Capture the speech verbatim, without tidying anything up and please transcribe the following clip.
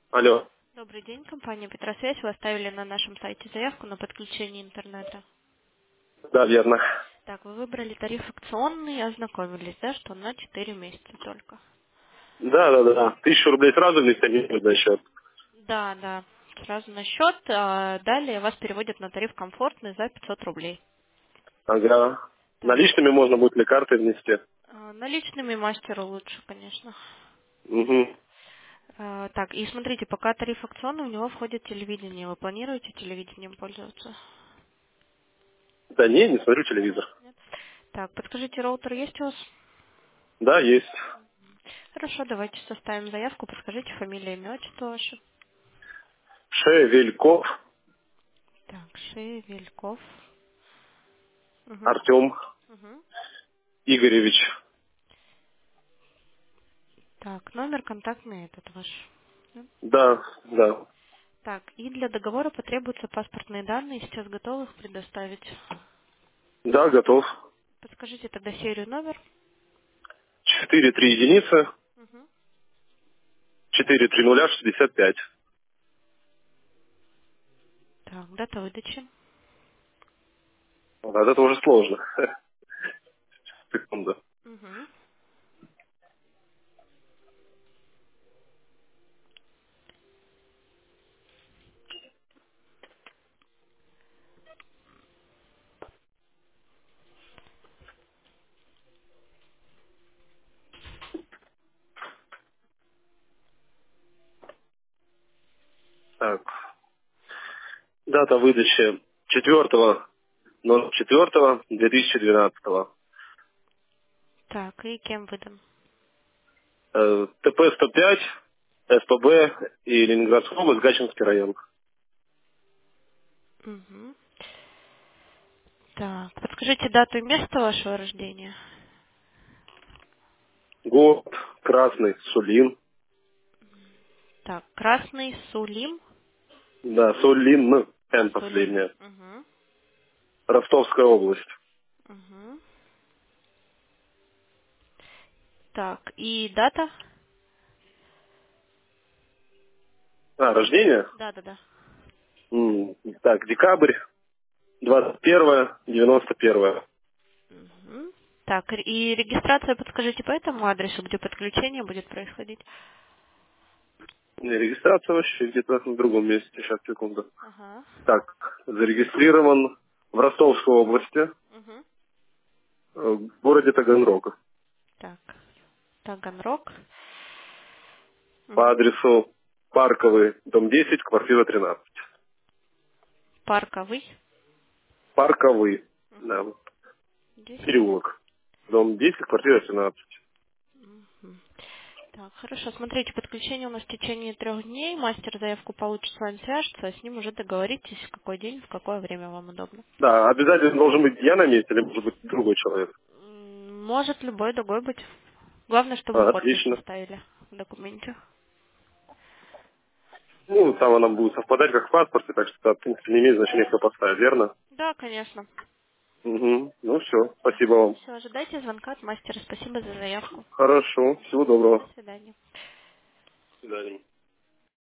Алло. Добрый день, компания Петросвязь. Вы оставили на нашем сайте заявку на подключение интернета. Да, верно. Так, вы выбрали тариф акционный и ознакомились, да, что на четыре месяца только. Да, да, да. Тысячу рублей сразу внести на счет. Да, да, сразу на счет. а Далее вас переводят на тариф комфортный за пятьсот рублей. Ага. Так, Наличными можно будет ли карты внести? а, наличными мастеру лучше, конечно. Угу. А, Так, и смотрите, пока тариф акционный, у него входит телевидение. Вы планируете телевидением пользоваться? Да не, не смотрю телевизор. Нет? Так, подскажите, роутер есть у вас? Да, есть. Хорошо, давайте составим заявку. Подскажите фамилия, имя, отчество ваше. Шевельков Так, Шевельков. Угу. Артем Угу. Игоревич. Так, номер контактный этот ваш. Да. Да, да. Так, и для договора потребуются паспортные данные. Сейчас готовы их предоставить. Да, готов. Подскажите тогда серию, номер. Четыре три единицы. Угу. Четыре три нуля шестьдесят пять. Так, дата выдачи. Вот это уже сложно. Секунду. Угу. Так. Дата выдачи четвертого ноль четвертого две тысячи двенадцатого. Так, и кем выдан? Э, ТП сто пять, СПБ и Ленинградская область, Гатчинский район. Угу. Так, подскажите дату и место вашего рождения. Город Красный, Сулин. Так, Красный Сулим. Да, Сулин, Н Сулин. последняя. Угу. Ростовская область. Угу. Так, и дата? А, рождение? Да, да, да. М, Так, декабрь, двадцать первое, девяносто первое. Мгм. Так, и регистрация, подскажите, по этому адресу, где подключение будет происходить? Не, регистрация вообще где-то в другом месте. Сейчас, секунду. Ага. Так, зарегистрирован в Ростовской области, э, Угу. в городе Таганрог. Так, Таганрог. По Угу. адресу Парковый, дом десять, квартира тринадцать. Парковый. Парковый, да, Угу. десять. переулок. Дом десять, квартира тринадцать. Мгм. Так, хорошо. Смотрите, подключение у нас в течение трех дней. Мастер заявку получит с вами свяжется, с ним уже договоритесь, в какой день, в какое время вам удобно. Да, обязательно должен быть я на месте, или может быть другой человек. М, Может любой другой быть. Главное, чтобы вы А, подпись отлично. поставили в документе. Ну, там она будет совпадать как в паспорте, так что, в принципе, не имеет значения, кто поставит, верно? Да, конечно. Угу. Ну, все, Так, спасибо вам. все, ожидайте звонка от мастера. Спасибо за заявку. Хорошо, всего До доброго. свидания. До свидания.